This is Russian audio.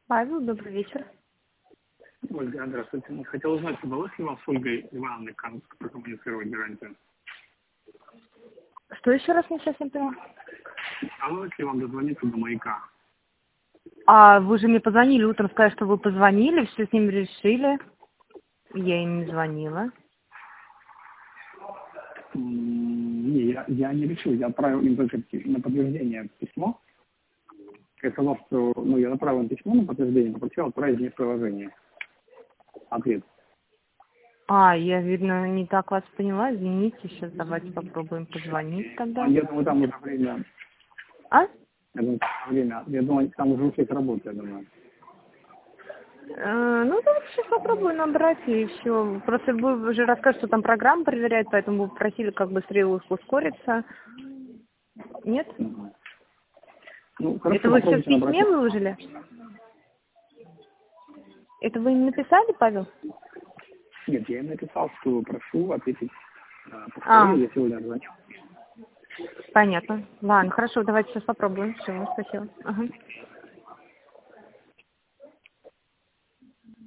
Павел, добрый вечер. Ольга, здравствуйте. Хотел узнать, удалось ли вам с Ольгой Ивановной прокоммуницировать гарантию? Что еще раз не совсем поняла? Удалось ли вам дозвониться до маяка? А вы же мне позвонили утром, сказали, что вы позвонили, все с ним решили. Я им не звонила. Не, я не решил. Я отправил им только на подтверждение письмо. Я сказал, что я направил им письмо на подтверждение, попросил отправить мне в приложение. Ответ. Я, видно, не так вас поняла. Извините, сейчас давайте попробуем позвонить тогда. Я думаю, там уже время. А? Я думаю, там уже у всех работает, я думаю. Давайте сейчас попробую набрать и все. Просто вы уже расскажете, что там программа проверяет, поэтому вы просили как быстрее ускориться. Нет? Хорошо, Это вы все в попробуйте письме набрать. выложили? Это вы им написали, Павел? Нет, я им написал, что прошу ответить повторение, я сегодня звоню. Понятно. Ладно, хорошо, давайте сейчас попробуем. Все, спасибо. Ага.